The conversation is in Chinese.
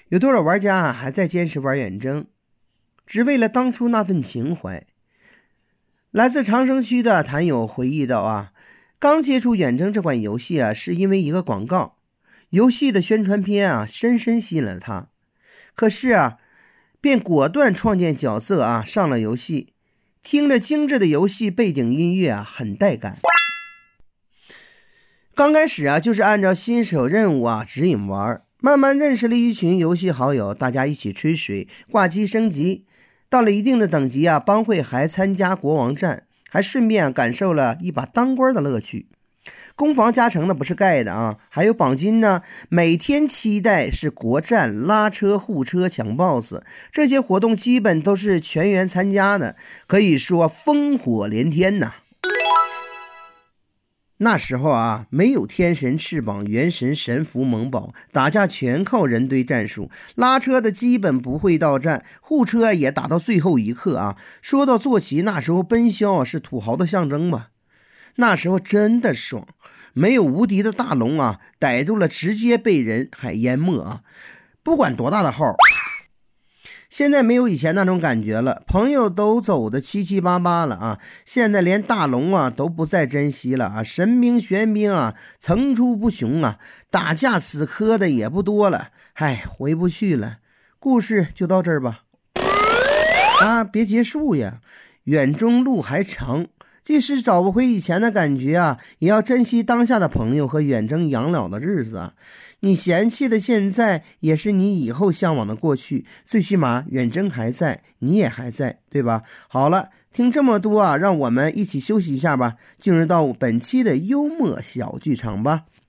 有多少玩家还在坚持玩远征，只为了当初那份情怀。来自长生区的坛友回忆到刚接触远征这款游戏是因为一个广告，游戏的宣传片深深吸引了他。可是便果断创建角色上了游戏，听着精致的游戏背景音乐很带感。刚开始就是按照新手任务指引玩，慢慢认识了一群游戏好友，大家一起吹水挂机升级，到了一定的等级帮会还参加国王战，还顺便感受了一把当官的乐趣。攻防加成的不是盖的还有绑金呢，每天期待是国战、拉车、护车、抢 BOSS， 这些活动基本都是全员参加的，可以说烽火连天呐。那时候没有天神翅膀、元神神符萌宝，打架全靠人堆战术，拉车的基本不会到站，护车也打到最后一刻说到坐骑，那时候奔霄是土豪的象征吧。那时候真的爽，没有无敌的大龙逮住了直接被人海淹没不管多大的号。现在没有以前那种感觉了，朋友都走的七七八八了现在连大龙都不再珍惜了神兵玄兵层出不穷打架死磕的也不多了，回不去了。故事就到这儿吧别结束呀，远中路还长，即使找不回以前的感觉也要珍惜当下的朋友和远征养老的日子你嫌弃的现在也是你以后向往的过去，最起码远征还在，你也还在，对吧？好了，听这么多让我们一起休息一下吧，进入到本期的幽默小剧场吧。